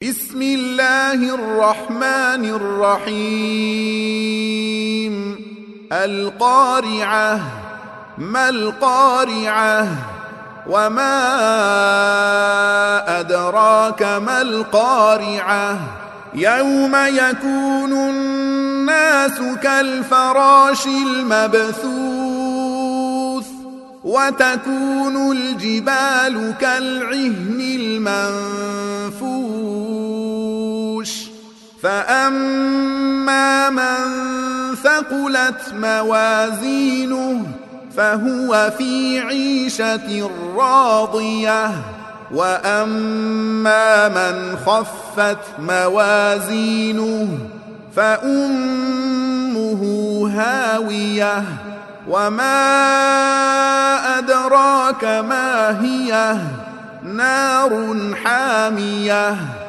بسم الله الرحمن الرحيم القارعة ما القارعة وما أدراك ما القارعة يوم يكون الناس كالفراش المبثوث وتكون الجبال كالعهن المنفوش فأما من ثقلت موازينه فهو في عيشة راضية وأما من خفت موازينه فأمه هاوية وما أدراك ما هي نار حامية